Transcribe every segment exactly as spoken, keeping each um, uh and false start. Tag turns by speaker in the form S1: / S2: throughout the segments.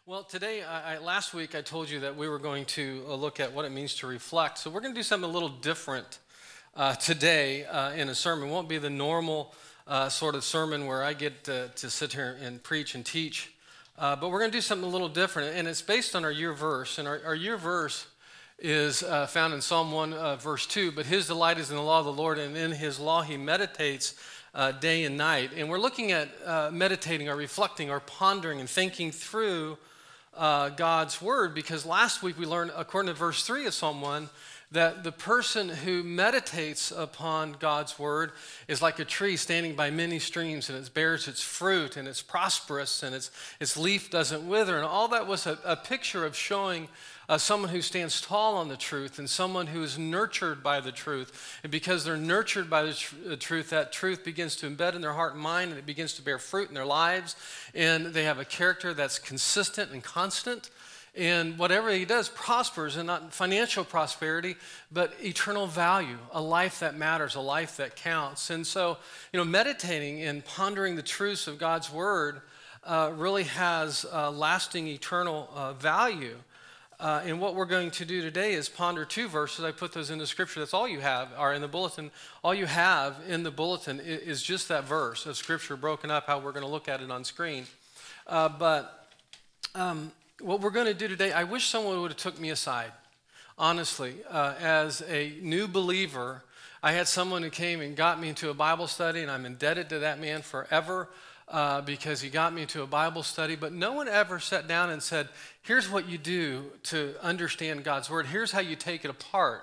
S1: Well, today, I, I, last week, I told you that we were going to uh, look at what it means to reflect. So we're going to do something a little different uh, today uh, in a sermon. It won't be the normal uh, sort of sermon where I get to, to sit here and preach and teach. Uh, but we're going to do something a little different, and it's based on our year verse. And our, our year verse is uh, found in Psalm one, uh, verse two. But his delight is in the law of the Lord, and in his law he meditates uh, day and night. And we're looking at uh, meditating or reflecting or pondering and thinking through Uh, God's word, because last week we learned, according to verse three of Psalm one, that the person who meditates upon God's word is like a tree standing by many streams, and it bears its fruit, and it's prosperous, and its its leaf doesn't wither. And all that was a, a picture of showing uh, someone who stands tall on the truth and someone who is nurtured by the truth. And because they're nurtured by the, tr- the truth, that truth begins to embed in their heart and mind, and it begins to bear fruit in their lives. And they have a character that's consistent and constant. And whatever he does prospers, and not financial prosperity, but eternal value, a life that matters, a life that counts. And so, you know, meditating and pondering the truths of God's word uh, really has uh, lasting eternal uh, value. Uh, and what we're going to do today is ponder two verses. I put those in the scripture. That's all you have, are in the bulletin. All you have in the bulletin is just that verse of scripture broken up, how we're going to look at it on screen. Uh, but um, what we're going to do today, I wish someone would have took me aside. Honestly, uh, as a new believer, I had someone who came and got me into a Bible study, and I'm indebted to that man forever. Uh, because he got me into a Bible study, but no one ever sat down and said, here's what you do to understand God's word. Here's how you take it apart.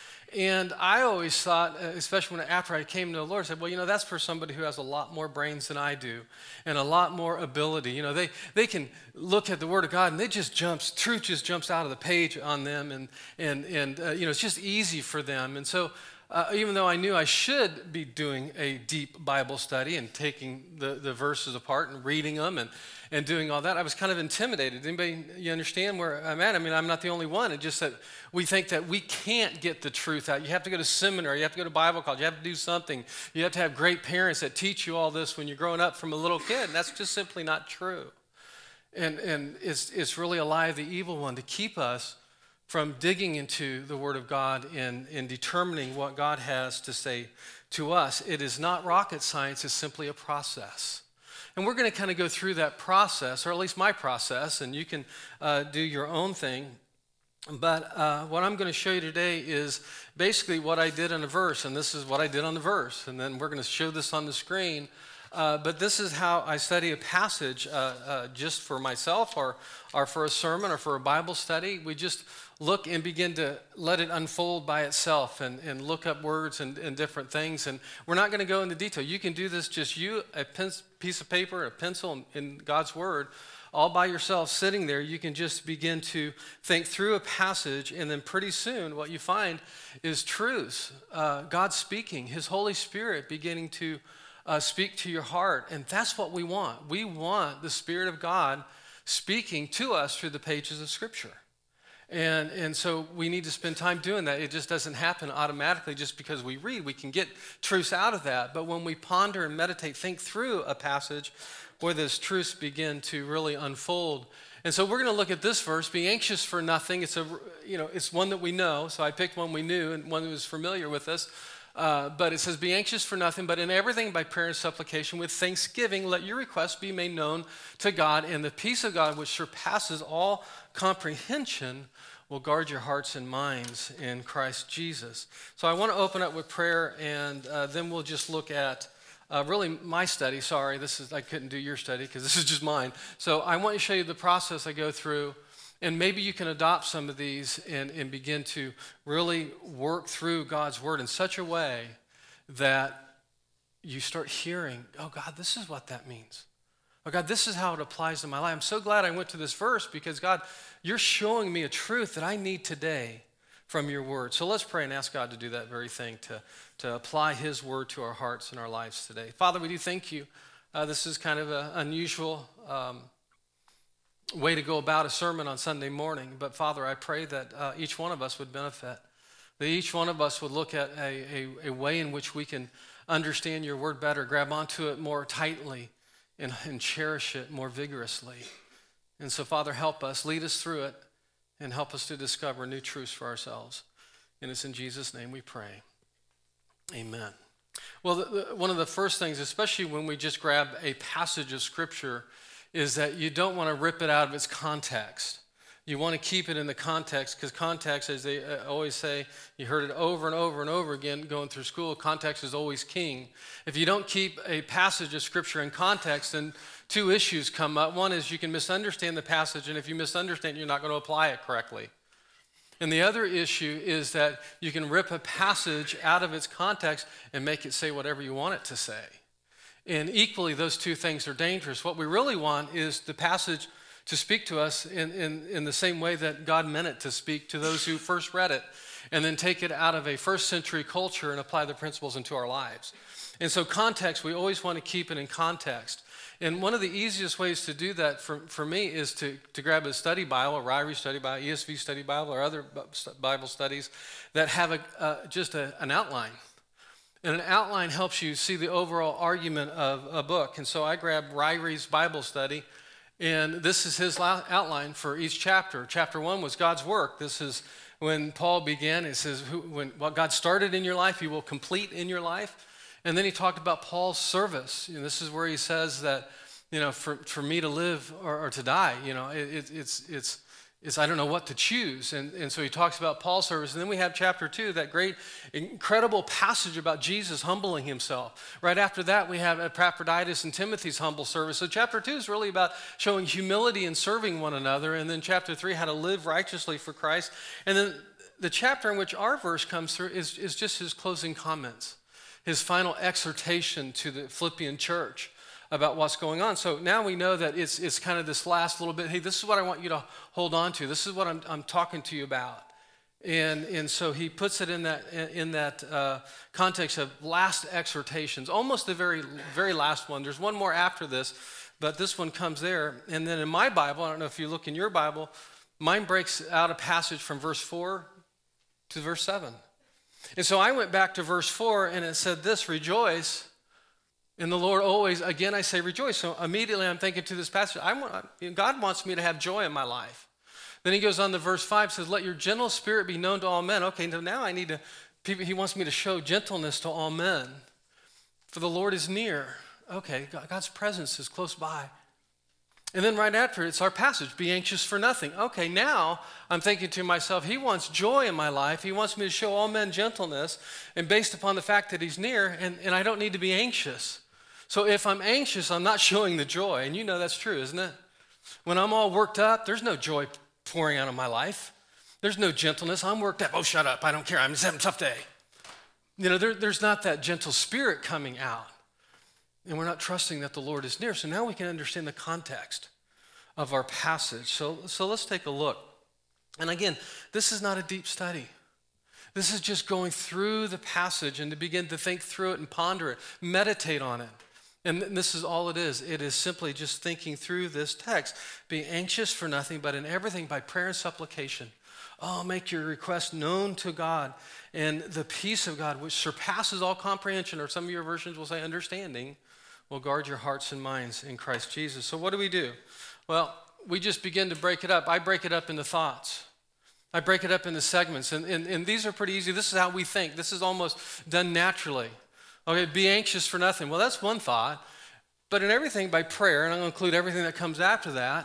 S1: And I always thought, especially when after I came to the Lord, I said, well, you know, that's for somebody who has a lot more brains than I do and a lot more ability. You know, they, they can look at the word of God and they just jumps, truth just jumps out of the page on them, and, and, and uh, you know, it's just easy for them. And so Uh, even though I knew I should be doing a deep Bible study and taking the, the verses apart and reading them and, and doing all that, I was kind of intimidated. Anybody, you understand where I'm at? I mean, I'm not the only one. It's just that we think that we can't get the truth out. You have to go to seminary. You have to go to Bible college. You have to do something. You have to have great parents that teach you all this when you're growing up from a little kid. And that's just simply not true. And, and it's, it's really a lie of the evil one to keep us from digging into the Word of God and, and determining what God has to say to us. It is not rocket science, it's simply a process. And we're going to kind of go through that process, or at least my process, and you can uh, do your own thing. But uh, what I'm going to show you today is basically what I did in a verse, and this is what I did on the verse. And then we're going to show this on the screen. Uh, but this is how I study a passage uh, uh, just for myself, or, or for a sermon, or for a Bible study. We just look and begin to let it unfold by itself, and, and look up words and, and different things. And we're not going to go into detail. You can do this, just you, a pen, piece of paper, a pencil, in God's word, all by yourself sitting there. You can just begin to think through a passage, and then pretty soon what you find is truths. Uh, God speaking, his Holy Spirit beginning to uh, speak to your heart. And that's what we want. We want the Spirit of God speaking to us through the pages of Scripture. And and so we need to spend time doing that. It just doesn't happen automatically just because we read. We can get truths out of that. But when we ponder and meditate, think through a passage, boy, those truths begin to really unfold. And so we're going to look at this verse, be anxious for nothing. It's a, you know, it's one that we know. So I picked one we knew and one that was familiar with us. Uh, but it says, be anxious for nothing, but in everything by prayer and supplication with thanksgiving, let your requests be made known to God, and the peace of God, which surpasses all comprehension, will guard your hearts and minds in Christ Jesus. So I want to open up with prayer, and uh, then we'll just look at uh, really my study. Sorry, this is I couldn't do your study because this is just mine. So I want to show you the process I go through. And maybe you can adopt some of these and, and begin to really work through God's word in such a way that you start hearing, oh, God, this is what that means. Oh, God, this is how it applies to my life. I'm so glad I went to this verse because, God, you're showing me a truth that I need today from your word. So let's pray and ask God to do that very thing, to, to apply his word to our hearts and our lives today. Father, we do thank you. Uh, this is kind of an unusual um way to go about a sermon on Sunday morning. But Father, I pray that uh, each one of us would benefit, that each one of us would look at a, a, a way in which we can understand your word better, grab onto it more tightly, and, and cherish it more vigorously. And so, Father, help us, lead us through it, and help us to discover new truths for ourselves. And it's in Jesus' name we pray. Amen. Well, the, the, one of the first things, especially when we just grab a passage of Scripture, is that you don't want to rip it out of its context. You want to keep it in the context, because context, as they uh, always say, you heard it over and over and over again going through school, context is always king. If you don't keep a passage of Scripture in context, then two issues come up. One is you can misunderstand the passage, and if you misunderstand, you're not going to apply it correctly. And the other issue is that you can rip a passage out of its context and make it say whatever you want it to say. And equally, those two things are dangerous. What we really want is the passage to speak to us in, in, in the same way that God meant it to speak to those who first read it, and then take it out of a first century culture and apply the principles into our lives. And so context, we always want to keep it in context. And one of the easiest ways to do that for, for me is to, to grab a study Bible, a Ryrie study Bible, E S V study Bible, or other Bible studies that have a, uh, just a, an outline. And an outline helps you see the overall argument of a book. And so I grabbed Ryrie's Bible study, and this is his outline for each chapter. Chapter one was God's work. This is when Paul began. It says, who, when what God started in your life, he will complete in your life. And then he talked about Paul's service. And this is where he says that, you know, for, for me to live or, or to die, you know, it, it, it's, it's, it's, I don't know what to choose. And, and so he talks about Paul's service. And then we have chapter two, that great, incredible passage about Jesus humbling himself. Right after that, we have Epaphroditus and Timothy's humble service. So chapter two is really about showing humility and serving one another. And then chapter three, how to live righteously for Christ. And then the chapter in which our verse comes through is, is just his closing comments, his final exhortation to the Philippian church about what's going on. So now we know that it's it's kind of this last little bit, hey, this is what I want you to hold on to. This is what I'm I'm talking to you about. And and so he puts it in that in that uh, context of last exhortations, almost the very very last one. There's one more after this, but this one comes there. And then in my Bible, I don't know if you look in your Bible, mine breaks out a passage from verse four to verse seven. And so I went back to verse four, and it said this: rejoice in the Lord always. Again, I say rejoice. So immediately I'm thinking to this passage, I want, God wants me to have joy in my life. Then he goes on to verse five, says, let your gentle spirit be known to all men. Okay, so now I need to, people, he wants me to show gentleness to all men. For the Lord is near. Okay, God's presence is close by. And then right after, it's our passage, be anxious for nothing. Okay, now I'm thinking to myself, he wants joy in my life. He wants me to show all men gentleness, and based upon the fact that he's near, and, and I don't need to be anxious. So if I'm anxious, I'm not showing the joy, and you know that's true, isn't it? When I'm all worked up, there's no joy pouring out of my life. There's no gentleness. I'm worked up. Oh, shut up. I don't care. I'm just having a tough day. You know, there, there's not that gentle spirit coming out. And we're not trusting that the Lord is near. So now we can understand the context of our passage. So, so let's take a look. And again, this is not a deep study. This is just going through the passage and to begin to think through it and ponder it, meditate on it. And this is all it is. It is simply just thinking through this text. Be anxious for nothing, but in everything by prayer and supplication. Oh, make your request known to God. And the peace of God, which surpasses all comprehension, or some of your versions will say understanding, will guard your hearts and minds in Christ Jesus. So what do we do? Well, we just begin to break it up. I break it up into thoughts. I break it up into segments. And, and, and these are pretty easy. This is how we think. This is almost done naturally. Okay, be anxious for nothing. Well, that's one thought. But in everything by prayer, and I'm going to include everything that comes after that,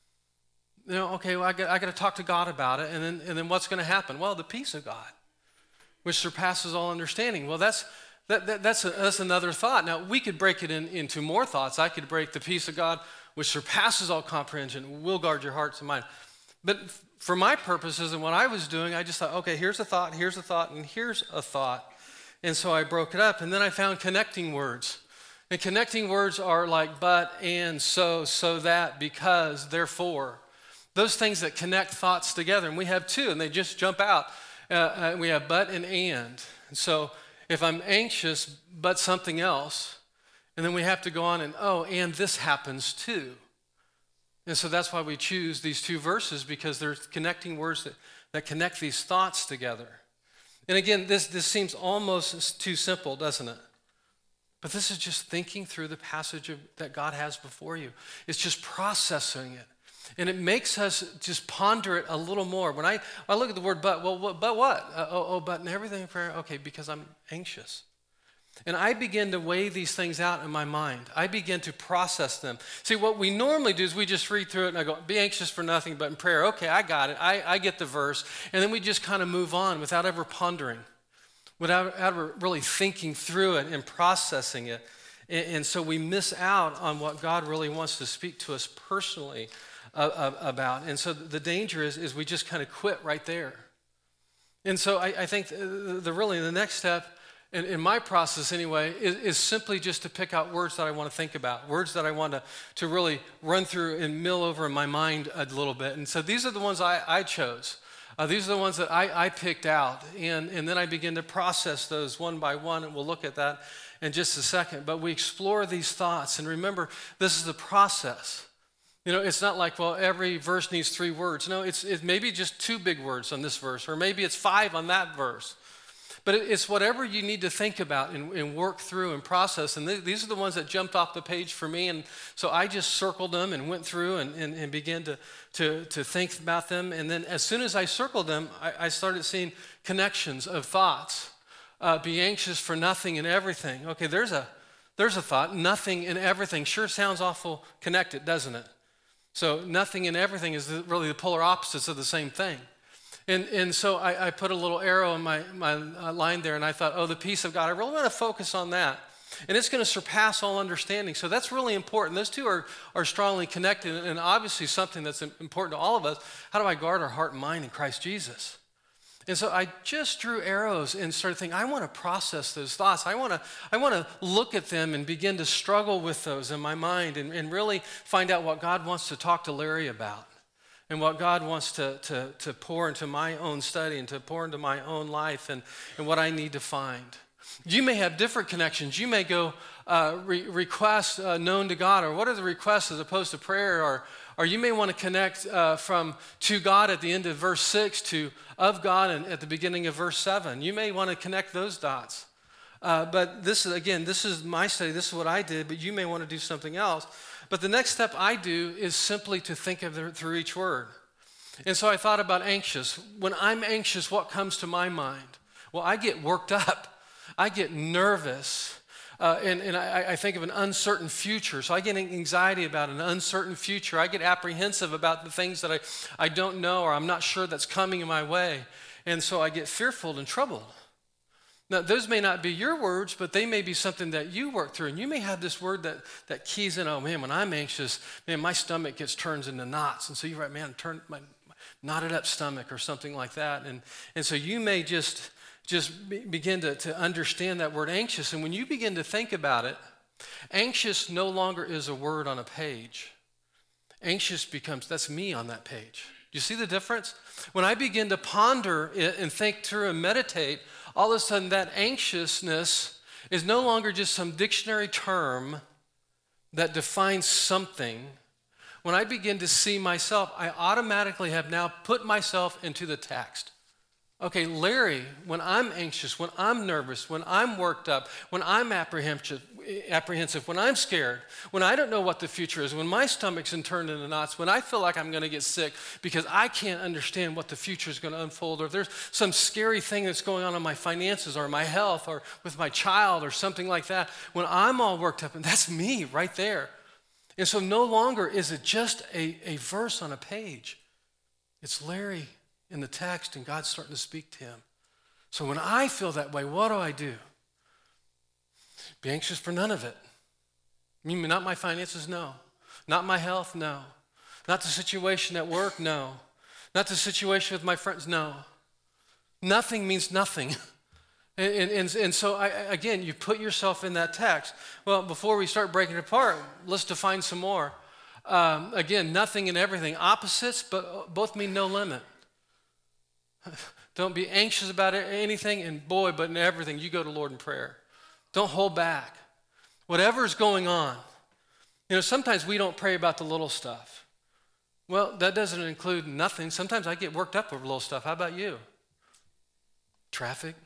S1: you know, okay, well, I got, I got to talk to God about it. And then, and then what's going to happen? Well, the peace of God, which surpasses all understanding. Well, that's that, that, that's, a, that's another thought. Now, we could break it in, into more thoughts. I could break the peace of God, which surpasses all comprehension, will guard your hearts and mind. But for my purposes and what I was doing, I just thought, okay, here's a thought, here's a thought, and here's a thought. And so I broke it up, and then I found connecting words. And connecting words are like but, and, so, so that, because, therefore. Those things that connect thoughts together. And we have two, and they just jump out. Uh, uh, we have but and and. And so if I'm anxious, but something else, and then we have to go on and, oh, and this happens too. And so that's why we choose these two verses, because there's connecting words that, that connect these thoughts together. And again, this, this seems almost too simple, doesn't it? But this is just thinking through the passage of, that God has before you. It's just processing it. And it makes us just ponder it a little more. When I, I look at the word but, well, what, but what? Uh, oh, oh, but in everything in prayer? Okay, because I'm anxious. And I begin to weigh these things out in my mind. I begin to process them. See, what we normally do is we just read through it and I go, be anxious for nothing but in prayer. Okay, I got it. I, I get the verse. And then we just kind of move on without ever pondering, without ever really thinking through it and processing it. And, and so we miss out on what God really wants to speak to us personally uh, about. And so the danger is, is we just kind of quit right there. And so I, I think the, the really the next step, In, in my process anyway, is, is simply just to pick out words that I want to think about, words that I want to, to really run through and mill over in my mind a little bit. And so these are the ones I, I chose. Uh, these are the ones that I, I picked out. And, and then I begin to process those one by one, and we'll look at that in just a second. But we explore these thoughts. And remember, this is the process. You know, it's not like, well, every verse needs three words. No, it's, it's maybe just two big words on this verse, or maybe it's five on that verse. But it's whatever you need to think about and, and work through and process. And th- these are the ones that jumped off the page for me. And so I just circled them and went through and, and, and began to, to, to think about them. And then as soon as I circled them, I, I started seeing connections of thoughts. Uh, be anxious for nothing and everything. Okay, there's a, there's a thought. Nothing and everything sure sounds awful connected, doesn't it? So nothing and everything is the, really the polar opposites of the same thing. And and so I, I put a little arrow in my, my uh, line there, and I thought, oh, the peace of God. I really want to focus on that. And it's going to surpass all understanding. So that's really important. Those two are, are strongly connected, and obviously something that's important to all of us. How do I guard our heart and mind in Christ Jesus? And so I just drew arrows and started thinking, I want to process those thoughts. I want to I want to look at them and begin to struggle with those in my mind and, and really find out what God wants to talk to Larry about. And what God wants to, to, to pour into my own study and to pour into my own life and, and what I need to find. You may have different connections. You may go uh, re- requests uh, known to God, or what are the requests as opposed to prayer, or, or you may want to connect uh, from to God at the end of verse six to of God and at the beginning of verse seven. You may want to connect those dots. Uh, but this is, again, this is my study. This is what I did, but you may want to do something else. But the next step I do is simply to think of it through each word. And so I thought about anxious. When I'm anxious, what comes to my mind? Well, I get worked up. I get nervous. Uh, and and I, I think of an uncertain future. So I get anxiety about an uncertain future. I get apprehensive about the things that I, I don't know or I'm not sure that's coming in my way. And so I get fearful and troubled. Now, those may not be your words, but they may be something that you work through. And you may have this word that, that keys in, oh, man, when I'm anxious, man, my stomach gets turns into knots. And so you write, man, turn my, my knotted up stomach or something like that. And, and so you may just, just be, begin to, to understand that word anxious. And when you begin to think about it, anxious no longer is a word on a page. Anxious becomes, that's me on that page. You see the difference? When I begin to ponder it and think through and meditate, all of a sudden that anxiousness is no longer just some dictionary term that defines something. When I begin to see myself, I automatically have now put myself into the text. Okay, Larry, when I'm anxious, when I'm nervous, when I'm worked up, when I'm apprehensive, apprehensive, when I'm scared, when I don't know what the future is, when my stomach's turned into knots, when I feel like I'm going to get sick because I can't understand what the future is going to unfold, or if there's some scary thing that's going on in my finances or my health or with my child or something like that, when I'm all worked up, and that's me right there. And so no longer is it just a, a verse on a page. It's Larry in the text, and God's starting to speak to him. So when I feel that way, what do I do? Be anxious for none of it. I mean, not my finances, no. Not my health, no. Not the situation at work, no. Not the situation with my friends, no. Nothing means nothing. And, and, and, and so, I, again, you put yourself in that text. Well, before we start breaking it apart, let's define some more. Um, again, nothing and everything. Opposites, but both mean no limit. Don't be anxious about anything, and boy, but in everything, you go to Lord in prayer. Don't hold back. Whatever's going on. You know, sometimes we don't pray about the little stuff. Well, that doesn't include nothing. Sometimes I get worked up over little stuff. How about you? Traffic?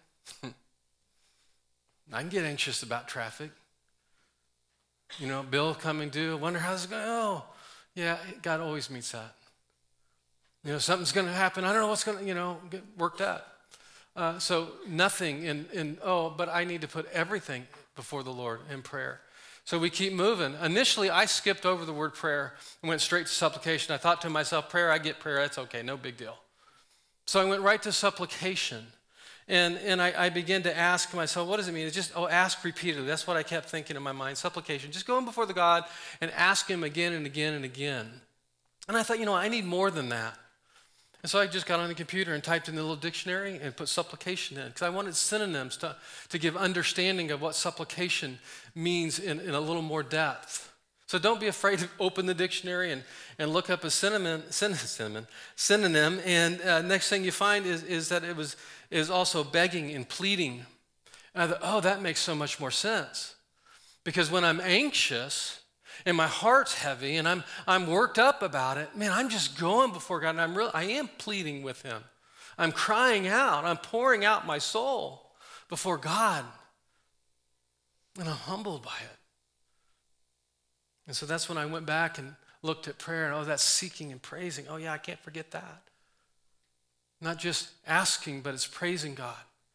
S1: I can get anxious about traffic. You know, bill coming due. I wonder how this is going to go. Yeah, God always meets that. You know, something's going to happen. I don't know what's going to, you know, get worked out. Uh, so nothing in, in, oh, but I need to put everything before the Lord in prayer. So we keep moving. Initially, I skipped over the word prayer and went straight to supplication. I thought to myself, prayer, I get prayer. That's okay, no big deal. So I went right to supplication. And, and I, I began to ask myself, what does it mean? It's just, oh, ask repeatedly. That's what I kept thinking in my mind, supplication. Just going before the God and ask him again and again and again. And I thought, you know, I need more than that. And so I just got on the computer and typed in the little dictionary and put supplication in because I wanted synonyms to, to give understanding of what supplication means in, in a little more depth. So don't be afraid to open the dictionary and, and look up a synonym, synonym, synonym and uh, next thing you find is, is that it was is also begging and pleading. And I thought, oh, that makes so much more sense. Because when I'm anxious and my heart's heavy and I'm I'm worked up about it, man, I'm just going before God and I'm real I am pleading with him. I'm crying out. I'm pouring out my soul before God. And I'm humbled by it. And so that's when I went back and looked at prayer and oh, that's seeking and praising. Oh yeah, I can't forget that. Not just asking, but it's praising God.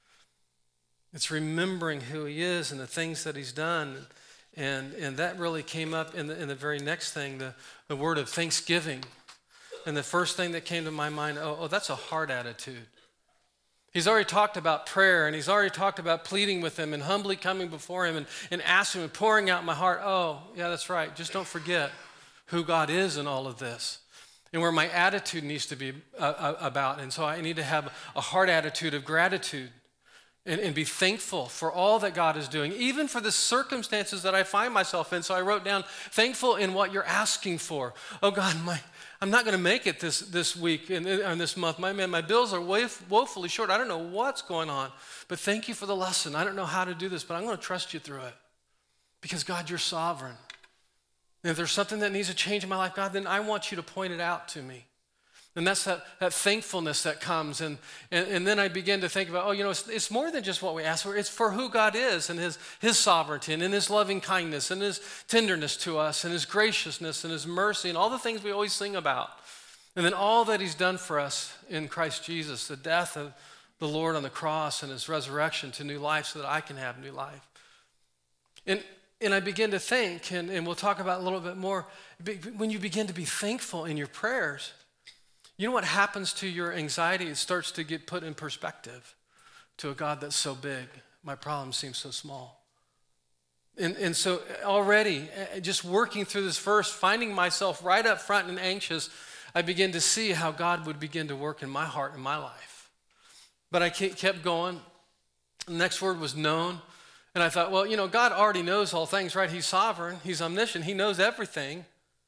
S1: It's remembering who he is and the things that he's done. And, and that really came up in the, in the very next thing, the, the word of thanksgiving. And the first thing that came to my mind, oh, oh, that's a heart attitude. He's already talked about prayer, and he's already talked about pleading with him and humbly coming before him and, and asking him and pouring out my heart. Oh, yeah, that's right. Just don't forget who God is in all of this. And where my attitude needs to be uh, about. And so I need to have a heart attitude of gratitude and, and be thankful for all that God is doing, even for the circumstances that I find myself in. So I wrote down, thankful in what you're asking for. Oh God, my, I'm not going to make it this, this week and, and this month. My man, my bills are woef- woefully short. I don't know what's going on, but thank you for the lesson. I don't know how to do this, but I'm going to trust you through it because God, you're sovereign. And if there's something that needs to change in my life, God, then I want you to point it out to me. And that's that, that thankfulness that comes. And, and, and then I begin to think about, oh, you know, it's, it's more than just what we ask for. It's for who God is and his, his sovereignty and in his loving kindness and his tenderness to us and his graciousness and his mercy and all the things we always sing about. And then all that he's done for us in Christ Jesus, the death of the Lord on the cross and his resurrection to new life so that I can have new life. And And I begin to think, and, and we'll talk about a little bit more, when you begin to be thankful in your prayers, you know what happens to your anxiety? It starts to get put in perspective to a God that's so big. My problem seems so small. And, and so already, just working through this verse, finding myself right up front and anxious, I begin to see how God would begin to work in my heart and my life. But I kept going. The next word was known. And I thought, well, you know, God already knows all things, right? He's sovereign. He's omniscient. He knows everything.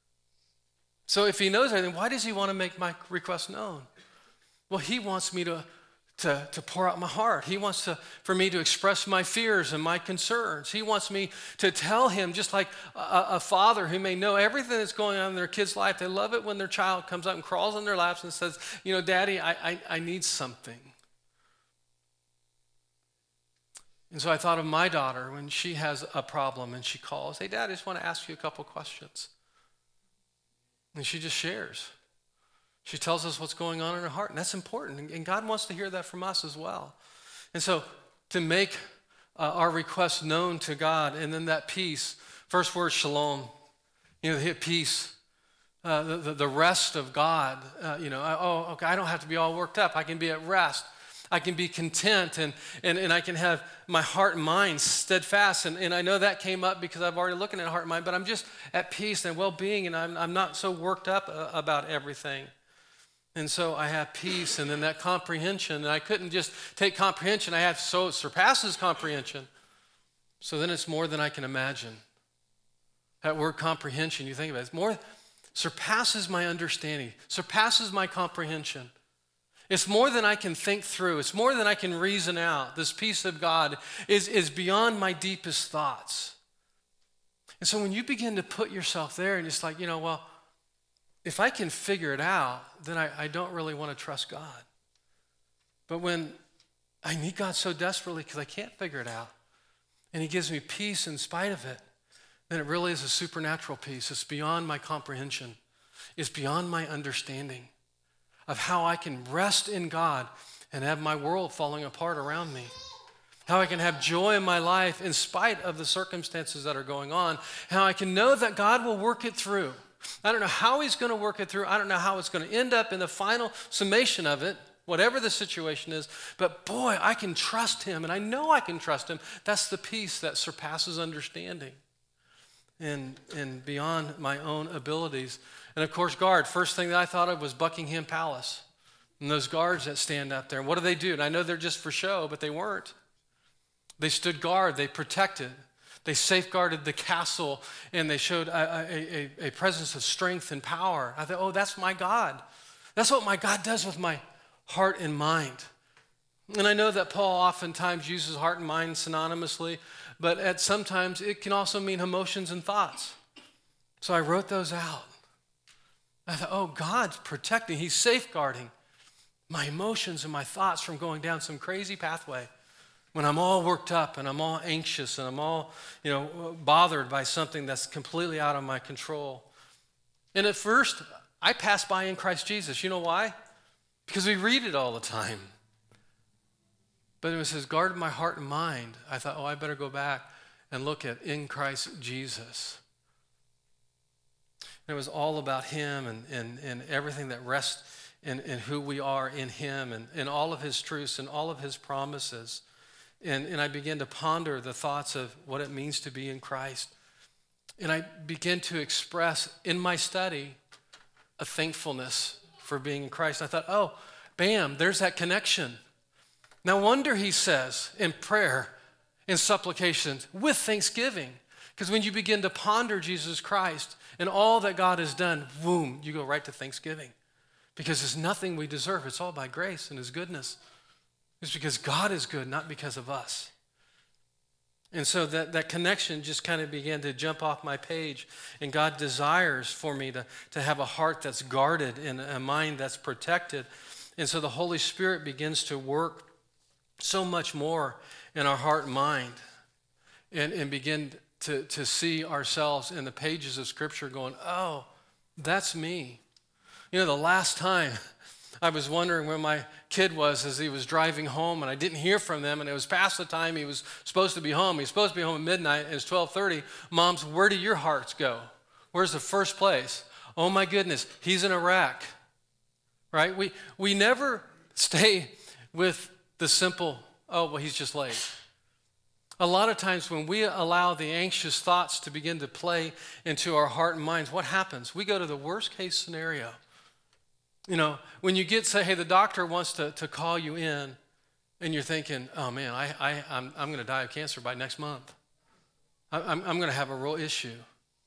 S1: So if he knows everything, why does he want to make my request known? Well, he wants me to, to, to pour out my heart. He wants to, for me to express my fears and my concerns. He wants me to tell him, just like a, a father who may know everything that's going on in their kid's life. They love it when their child comes up and crawls on their laps and says, you know, Daddy, I, I, I need something. And so I thought of my daughter when she has a problem and she calls, hey, Dad, I just want to ask you a couple questions. And she just shares. She tells us what's going on in her heart, and that's important. And God wants to hear that from us as well. And so to make uh, our requests known to God, and then that peace, first word, shalom, you know, the peace, uh, the, the, the rest of God. Uh, you know, oh, okay, I don't have to be all worked up. I can be at rest. I can be content and, and, and I can have my heart and mind steadfast. And, and I know that came up because I've already looking at heart and mind, but I'm just at peace and well-being, and I'm, I'm not so worked up uh, about everything. And so I have peace, and then that comprehension. And I couldn't just take comprehension. I have so it surpasses comprehension. So then it's more than I can imagine. That word comprehension, you think about it, it's more, surpasses my understanding, surpasses my comprehension. It's more than I can think through. It's more than I can reason out. This peace of God is, is beyond my deepest thoughts. And so when you begin to put yourself there and it's like, you know, well, if I can figure it out, then I, I don't really want to trust God. But when I need God so desperately because I can't figure it out, and he gives me peace in spite of it, then it really is a supernatural peace. It's beyond my comprehension. is beyond my understanding of how I can rest in God and have my world falling apart around me. How I can have joy in my life in spite of the circumstances that are going on. How I can know that God will work it through. I don't know how he's going to work it through. I don't know how it's going to end up in the final summation of it, whatever the situation is. But boy, I can trust him, and I know I can trust him. That's the peace that surpasses understanding and, and beyond my own abilities. And of course, guard. First thing that I thought of was Buckingham Palace and those guards that stand up there. And what do they do? And I know they're just for show, but they weren't. They stood guard. They protected. They safeguarded the castle, and they showed a, a, a, a presence of strength and power. I thought, oh, that's my God. That's what my God does with my heart and mind. And I know that Paul oftentimes uses heart and mind synonymously, but at sometimes it can also mean emotions and thoughts. So I wrote those out. I thought, oh, God's protecting. He's safeguarding my emotions and my thoughts from going down some crazy pathway when I'm all worked up and I'm all anxious and I'm all, you know, bothered by something that's completely out of my control. And at first, I passed by in Christ Jesus. You know why? Because we read it all the time. But it says, guard my heart and mind. I thought, oh, I better go back and look at in Christ Jesus. And it was all about him and, and, and everything that rests in, in who we are in him and, and all of his truths and all of his promises. And, and I began to ponder the thoughts of what it means to be in Christ. And I began to express in my study a thankfulness for being in Christ. I thought, oh, bam, there's that connection. No wonder he says in prayer, in supplications, with thanksgiving. Because when you begin to ponder Jesus Christ and all that God has done, boom, you go right to thanksgiving. Because it's nothing we deserve. It's all by grace and his goodness. It's because God is good, not because of us. And so that, that connection just kind of began to jump off my page. And God desires for me to, to have a heart that's guarded and a mind that's protected. And so the Holy Spirit begins to work so much more in our heart and mind and, and begin to, to see ourselves in the pages of Scripture going, oh, that's me. You know, the last time I was wondering where my kid was as he was driving home, and I didn't hear from them, and it was past the time he was supposed to be home. He was supposed to be home at midnight, and it's twelve thirty. Moms, where do your hearts go? Where's the first place? Oh, my goodness, he's in Iraq, right? We, we never stay with the simple, oh, well, he's just late. A lot of times when we allow the anxious thoughts to begin to play into our heart and minds, what happens? We go to the worst case scenario. You know, when you get, say, hey, the doctor wants to, to call you in, and you're thinking, oh, man, I, I, I'm, I'm going to die of cancer by next month. I, I'm, I'm going to have a real issue.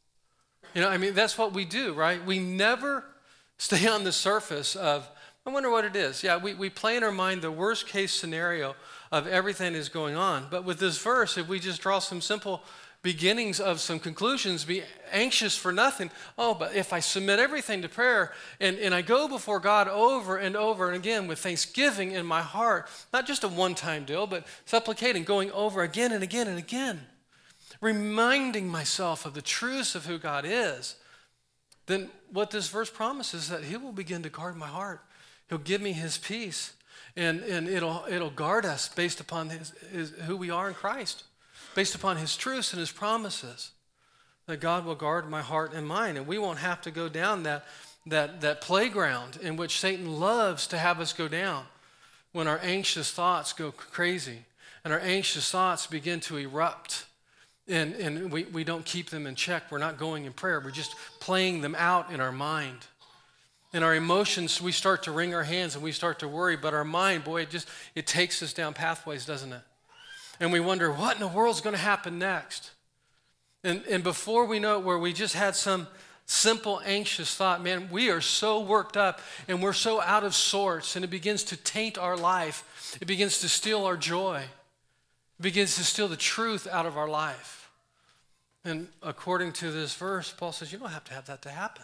S1: You know, I mean, that's what we do, right? We never stay on the surface of, I wonder what it is. Yeah, we, we play in our mind the worst case scenario of everything that's going on. But with this verse, if we just draw some simple beginnings of some conclusions, be anxious for nothing. Oh, but if I submit everything to prayer and, and I go before God over and over and again with thanksgiving in my heart, not just a one-time deal, but supplicating, going over again and again and again, reminding myself of the truths of who God is, then what this verse promises is that he will begin to guard my heart. He'll give me his peace, and, and it'll, it'll guard us based upon his, his, who we are in Christ, based upon his truths and his promises, that God will guard my heart and mind. And we won't have to go down that, that, that playground in which Satan loves to have us go down when our anxious thoughts go crazy and our anxious thoughts begin to erupt. And, and we, we don't keep them in check. We're not going in prayer. We're just playing them out in our mind. In our emotions, we start to wring our hands and we start to worry. But our mind, boy, it just it takes us down pathways, doesn't it? And we wonder, what in the world's going to happen next? And, and before we know it, where we just had some simple anxious thought, man, we are so worked up and we're so out of sorts, and it begins to taint our life. It begins to steal our joy. It begins to steal the truth out of our life. And according to this verse, Paul says, you don't have to have that to happen.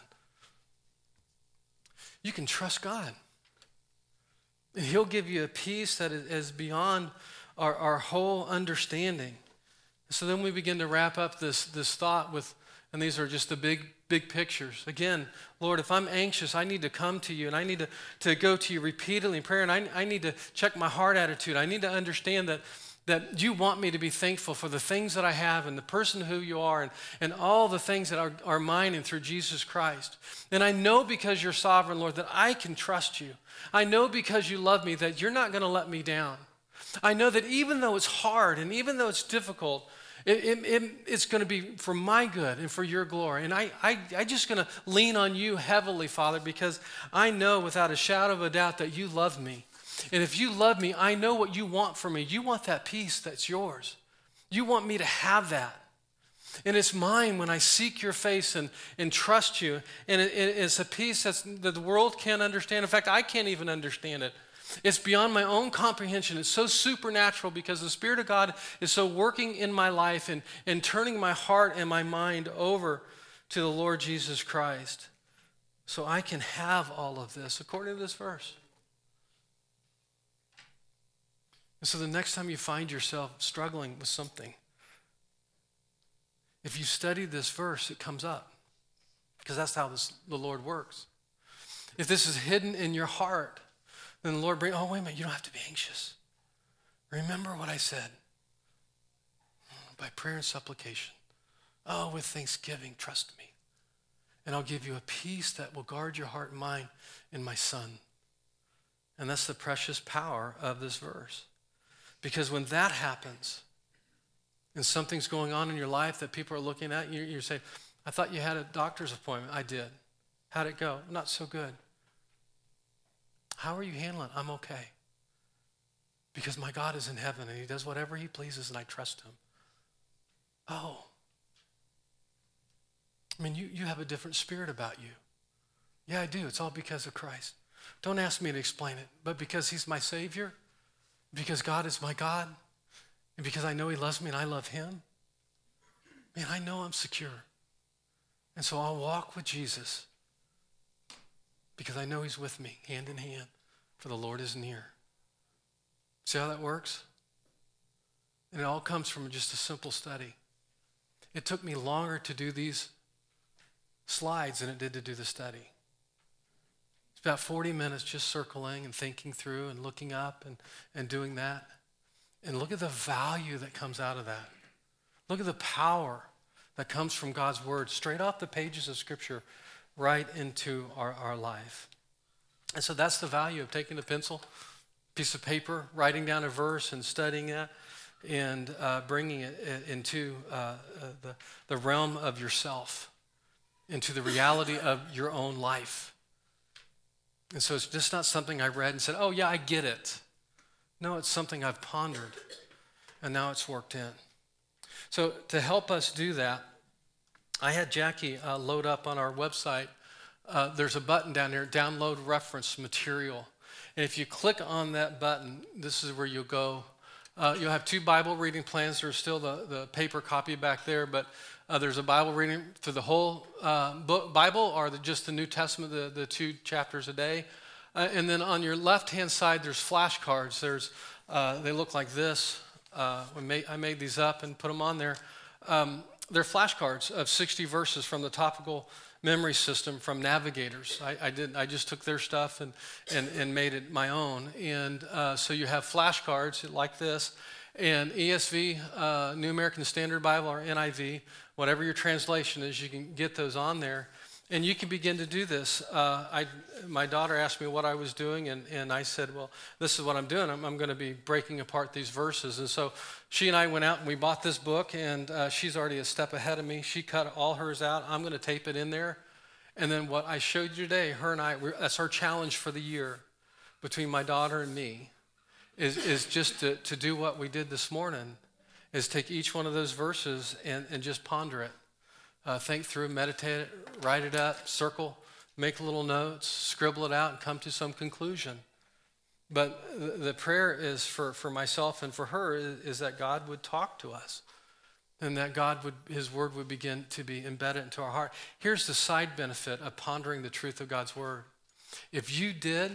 S1: You can trust God. And he'll give you a peace that is beyond our, our whole understanding. So then we begin to wrap up this, this thought with And these are just the big, big pictures. Again, Lord, if I'm anxious, I need to come to you, and I need to, to go to you repeatedly in prayer, and I, I need to check my heart attitude. I need to understand that, that you want me to be thankful for the things that I have and the person who you are and, and all the things that are, are mine and through Jesus Christ. And I know because you're sovereign, Lord, that I can trust you. I know because you love me that you're not going to let me down. I know that even though it's hard and even though it's difficult, It, it, it, it's going to be for my good and for your glory. And I, I, I just going to lean on you heavily, Father, because I know without a shadow of a doubt that you love me. And if you love me, I know what you want from me. You want that peace that's yours. You want me to have that. And it's mine when I seek your face and, and trust you. And it, it, it's a peace that's, that the world can't understand. In fact, I can't even understand it. It's beyond my own comprehension. It's so supernatural because the Spirit of God is so working in my life and, and turning my heart and my mind over to the Lord Jesus Christ so I can have all of this according to this verse. And so the next time you find yourself struggling with something, if you study this verse, it comes up because that's how this, the Lord works. If this is hidden in your heart, then the Lord bring, oh, wait a minute, you don't have to be anxious. Remember what I said. By prayer and supplication. Oh, with thanksgiving, trust me. And I'll give you a peace that will guard your heart and mind in my Son. And that's the precious power of this verse. Because when that happens, and something's going on in your life that people are looking at, you, you're saying, I thought you had a doctor's appointment. I did. How'd it go? Not so good. How are you handling it? I'm okay. Because my God is in heaven and he does whatever he pleases and I trust him. Oh. I mean, you, you have a different spirit about you. Yeah, I do. It's all because of Christ. Don't ask me to explain it, but because he's my Savior, because God is my God, and because I know he loves me and I love him, man, I know I'm secure. And so I'll walk with Jesus because I know he's with me, hand in hand, for the Lord is near. See how that works? And it all comes from just a simple study. It took me longer to do these slides than it did to do the study. It's about forty minutes just circling and thinking through and looking up and, and doing that. And look at the value that comes out of that. Look at the power that comes from God's word, straight off the pages of Scripture, right into our, our life. And so that's the value of taking a pencil, piece of paper, writing down a verse and studying it, and uh, bringing it into uh, uh, the, the realm of yourself, into the reality of your own life. And so it's just not something I read and said, oh yeah, I get it. No, it's something I've pondered, and now it's worked in. So to help us do that, I had Jackie uh, load up on our website. Uh, there's a button down there, download reference material. And if you click on that button, this is where you'll go. Uh, you'll have two Bible reading plans. There's still the, the paper copy back there, but uh, there's a Bible reading for the whole uh, book, Bible or the, just the New Testament, the, the two chapters a day. Uh, and then on your left-hand side, there's flashcards. There's, uh, they look like this. Uh, we made, I made these up and put them on there. Um, they're flashcards of sixty verses from the topical memory system from Navigators. I, I did. I just took their stuff and and, and made it my own. And uh, so you have flashcards like this, and E S V, uh, New American Standard Bible, or N I V, whatever your translation is, you can get those on there. And you can begin to do this. Uh, I, my daughter asked me what I was doing, and, and I said, well, this is what I'm doing. I'm, I'm going to be breaking apart these verses. And so she and I went out and we bought this book, and uh, she's already a step ahead of me. She cut all hers out. I'm going to tape it in there. And then what I showed you today, her and I, we're, that's our challenge for the year between my daughter and me, is, is just to, to do what we did this morning, is take each one of those verses and, and just ponder it. Uh, think through, meditate it, write it up, circle, make little notes, scribble it out, and come to some conclusion. But the, the prayer is for, for myself and for her is, is that God would talk to us and that God would, his word would begin to be embedded into our heart. Here's the side benefit of pondering the truth of God's word. If you did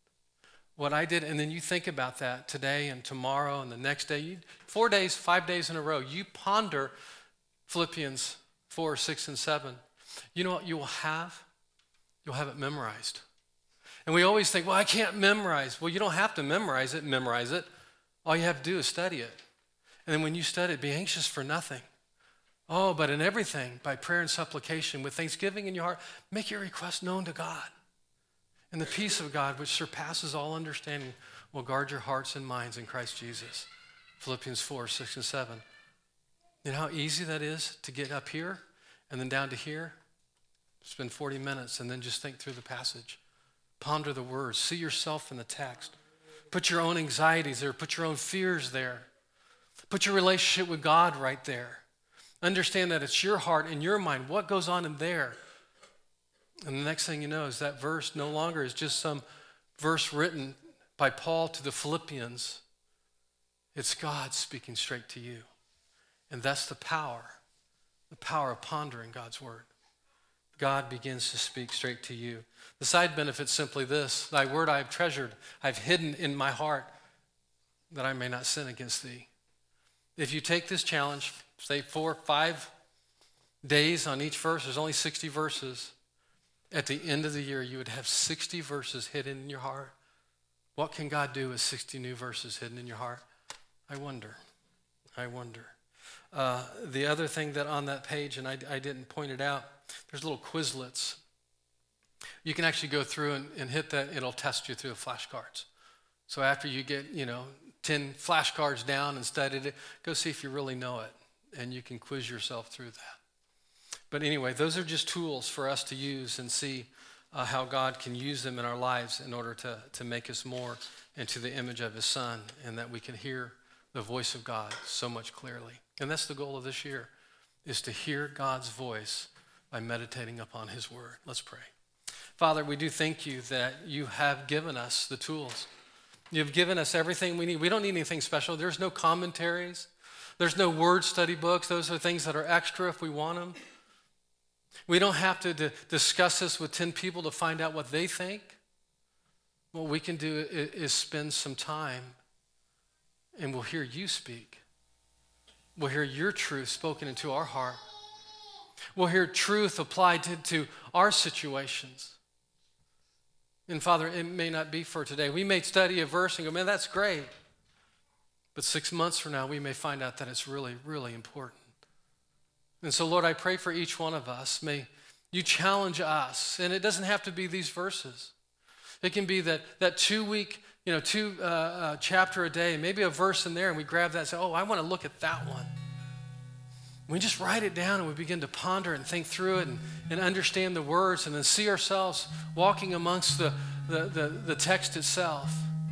S1: what I did, and then you think about that today and tomorrow and the next day, you, four days, five days in a row, you ponder Philippians four, six, and seven, you know what you will have? You'll have it memorized. And we always think, well, I can't memorize. Well, you don't have to memorize it, memorize it. All you have to do is study it. And then when you study it, be anxious for nothing. Oh, but in everything, by prayer and supplication, with thanksgiving in your heart, make your request known to God. And the peace of God, which surpasses all understanding, will guard your hearts and minds in Christ Jesus. Philippians four, six, and seven. You know how easy that is to get up here and then down to here? Spend forty minutes and then just think through the passage. Ponder the words. See yourself in the text. Put your own anxieties there. Put your own fears there. Put your relationship with God right there. Understand that it's your heart and your mind. What goes on in there? And the next thing you know is that verse no longer is just some verse written by Paul to the Philippians. It's God speaking straight to you. And that's the power, the power of pondering God's word. God begins to speak straight to you. The side benefit's simply this: thy word I have treasured, I've hidden in my heart, that I may not sin against thee. If you take this challenge, say four, five days on each verse, there's only sixty verses. At the end of the year, you would have sixty verses hidden in your heart. What can God do with sixty new verses hidden in your heart? I wonder. I wonder. Uh, the other thing that on that page, and I, I didn't point it out, there's little Quizlets. You can actually go through and, and hit that. It'll test you through the flashcards. So after you get, you know, ten flashcards down and studied it, go see if you really know it. And you can quiz yourself through that. But anyway, those are just tools for us to use and see uh, how God can use them in our lives in order to, to make us more into the image of his Son, and that we can hear the voice of God so much clearly. And that's the goal of this year, is to hear God's voice by meditating upon his word. Let's pray. Father, we do thank you that you have given us the tools. You've given us everything we need. We don't need anything special. There's no commentaries. There's no word study books. Those are things that are extra if we want them. We don't have to d- discuss this with ten people to find out what they think. What we can do is, is spend some time and we'll hear you speak. We'll hear your truth spoken into our heart. We'll hear truth applied to, to our situations. And Father, it may not be for today. We may study a verse and go, man, that's great. But six months from now, we may find out that it's really, really important. And so, Lord, I pray for each one of us. May you challenge us. And it doesn't have to be these verses. It can be that, that two-week, you know, two uh, uh, chapter a day, maybe a verse in there, and we grab that and say, oh, I want to look at that one. We just write it down and we begin to ponder and think through it and, and understand the words and then see ourselves walking amongst the, the, the, the text itself.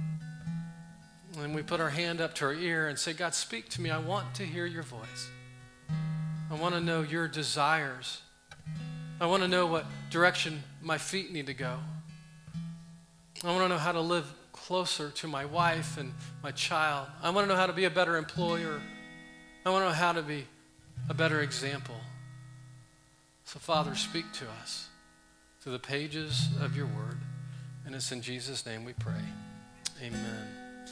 S1: And we put our hand up to our ear and say, God, speak to me. I want to hear your voice. I want to know your desires. I want to know what direction my feet need to go. I want to know how to live closer to my wife and my child. I want to know how to be a better employer. I want to know how to be a better example. So, Father, speak to us through the pages of your word. And it's in Jesus' name we pray. Amen.